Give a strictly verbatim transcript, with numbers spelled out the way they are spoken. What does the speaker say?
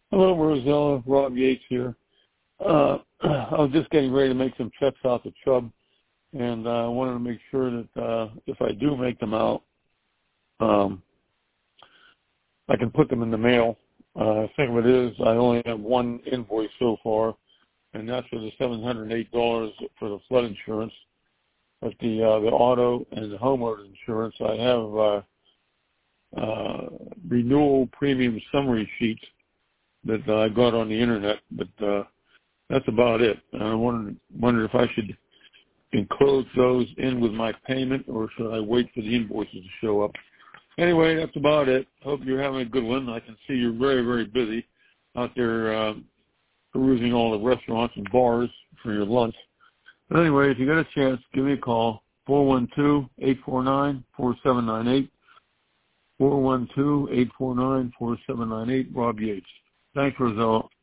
Hello, Rosella. Rob Yates here. Uh, I was just getting ready to make some checks out to Chubb, and uh, I wanted to make sure that uh, if I do make them out, um, I can put them in the mail. Uh, the thing of it is, I only have one invoice so far, and that's for the seven hundred eight dollars for the flood insurance. But the uh, the auto and the homeowner insurance, I have uh, uh, renewal premium summary sheets that uh, I got on the internet, but uh, that's about it. And I wondered, wondered if I should enclose those in with my payment, or should I wait for the invoices to show up? Anyway, that's about it. Hope you're having a good one. I can see you're very, very busy out there uh, perusing all the restaurants and bars for your lunch. But anyway, if you got a chance, give me a call, four one two, eight four nine, four seven nine eight, four one two, eight four nine, four seven nine eight, Rob Yates. Thanks, Roselle.